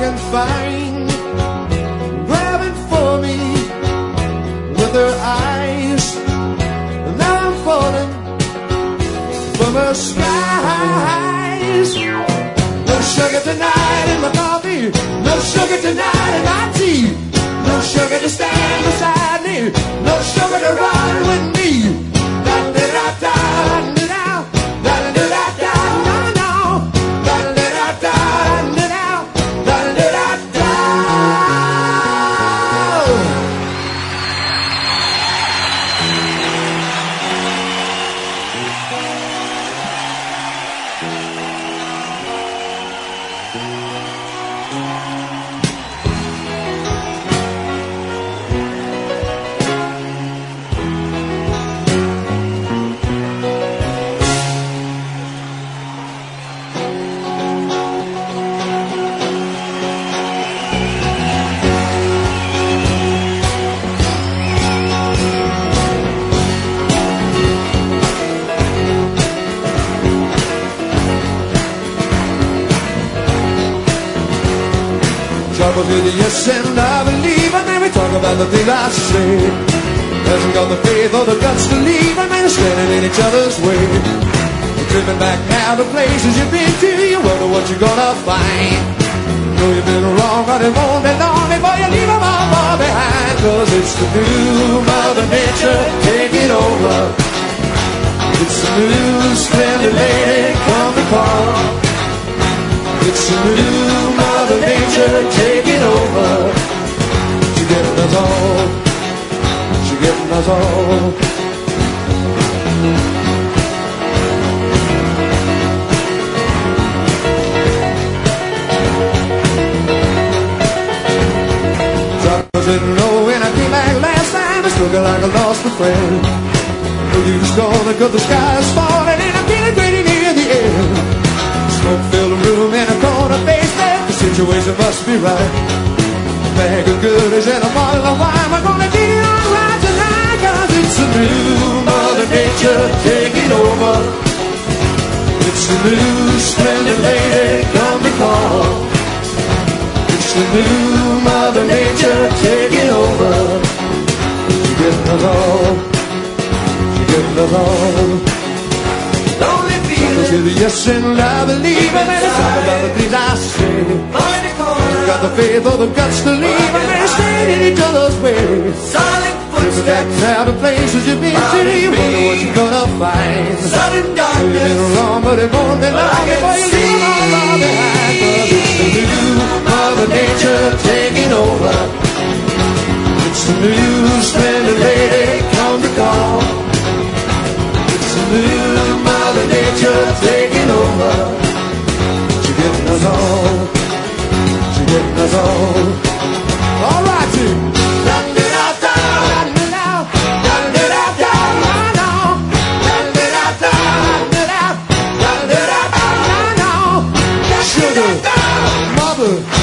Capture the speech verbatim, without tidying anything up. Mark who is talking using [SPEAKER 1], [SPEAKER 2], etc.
[SPEAKER 1] can find, grabbing for me with her eyes. Now I'm falling from her skies. No sugar tonight in my coffee, no sugar tonight in my tea, no sugar to stand beside me, no sugar to run with me. Da da da da da da da da da da. Trouble with the yes and I believe, and then we talk about the things I say. Hasn't got the faith or the guts to leave, and then standing in each other's way. You're tripping back now to places you've been to, you wonder what you're gonna find. Know you've been wrong, but it won't be long before you leave them all far behind. Cause it's the new Mother Nature taking over. It's the new splendid lady come to call. It's the new Mother Nature taking over. She's getting us all. She's getting us all. Troubles didn't know when I came back last time. It's looking like I lost a friend. No use calling cause the sky's falling and I'm feeling pretty near the end. Smoke filled a room in a corner basement. The situation must be right. A bag of goodies and a bottle of wine. We're gonna get it all right tonight. Cause it's the new Mother Nature taking over. It's the new splendid lady come to call. It's the new Mother Nature taking over. She's getting us all. She's getting us all. To the yes and I believe, and then talk about the things I say. Got the faith or the guts to leave, and then stand in each other's way. Different back now to places you've been to, you wonder what you're gonna find. Sudden darkness, you've been wrong, but it won't be long before you leave them all far behind. Cause it's the new Mother Nature taking over. It's the new splendid lady come to call. It's the new Mother Nature taking over. She's getting us all. She's getting us all. All right, team. Sugar, mother.